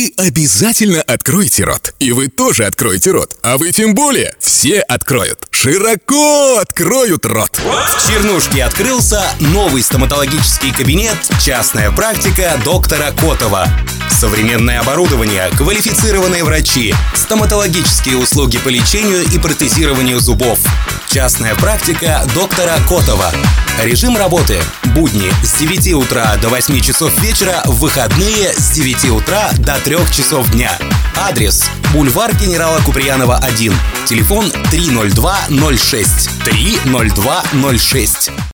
Вы обязательно откроете рот. И вы тоже откроете рот. А вы тем более. Все откроют. Широко откроют рот. В Чернушке открылся новый стоматологический кабинет «Частная практика доктора Котова». Современное оборудование, квалифицированные врачи, стоматологические услуги по лечению и протезированию зубов. Частная практика доктора Котова. Режим работы: будни с 9 утра до 8 часов вечера, в выходные с 9 утра до 3 часов дня. Адрес: бульвар генерала Куприянова, 1. Телефон 30206. 30206.